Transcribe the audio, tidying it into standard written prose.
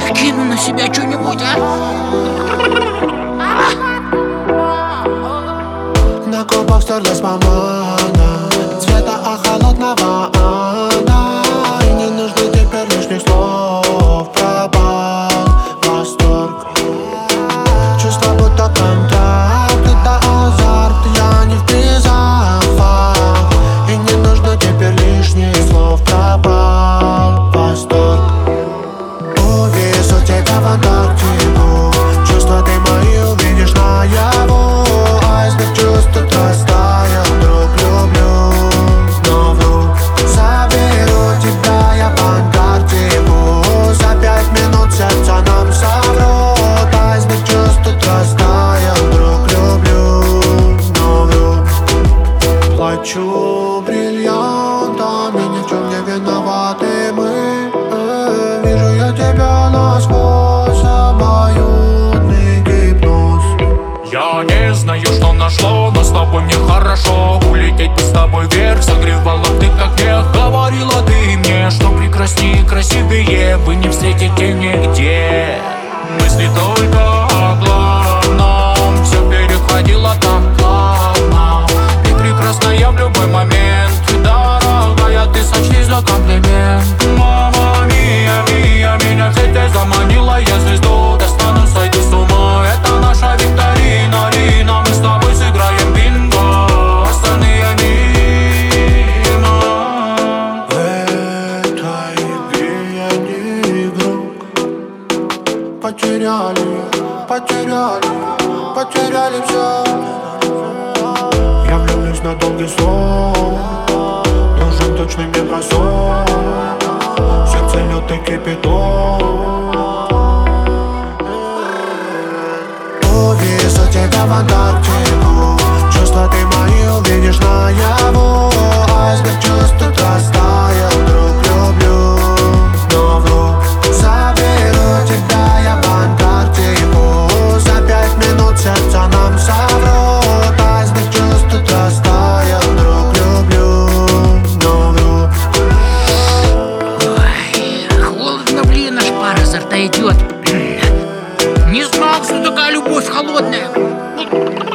Накину на себя что-нибудь, а? На губах стерлась помада цвета холодного ада. И не нужно теперь лишних слов. Пропал восторг. Чувство будто контакт, это азарт. Я не в призах, факт. И не нужно теперь лишних слов. Пропал восторг. Увижу тебя в Антарктику. Чувства ты мои увидишь наяву. Айсберг чувств тут растаял. Друг, люблю, но вдруг заберу тебя я в Антарктику. За 5 минут сердце нам соврут. Айсберг чувств тут растаял. Друг, люблю, но вдруг плачу бриллиантами, ни в чем не виноваты мы. Вижу я тебя насквозь, обоюдный гипноз. Я не знаю, что нашло, но с тобой мне хорошо. Улететь бы с тобой вверх, согревала ты как мех. Говорила ты мне, что прекраснее, красивее вы не встретите нигде. Мысли только о главном, все переходило так плавно. Ты прекрасная в любой момент, дорогая, ты сочти за комплимент. Мама мия, мия, меня в сеть заманила, я звезду достану, сойду с ума. Это наша викторина, Рина, мы с тобой сыграем бинго. Остальные мимо. В этой игре я не игрок. Потеряли все. Я влюблюсь на долгий срок. Нужен точный мне бросок. Сердце лед и кипяток. Увезу тебя в Антарктику. Чувства ты мои увидишь наяву. Айсберг чувств тут растаял. Друг, люблю, но вдруг заберу тебя я в Антарктику. За 5 минут сердце нам соврут. Айсберг чувств тут растаял. Друг, люблю, но вдруг. Ой, холодно, блин, аж пар изо рта идет. Не знал, что такая любовь холодная.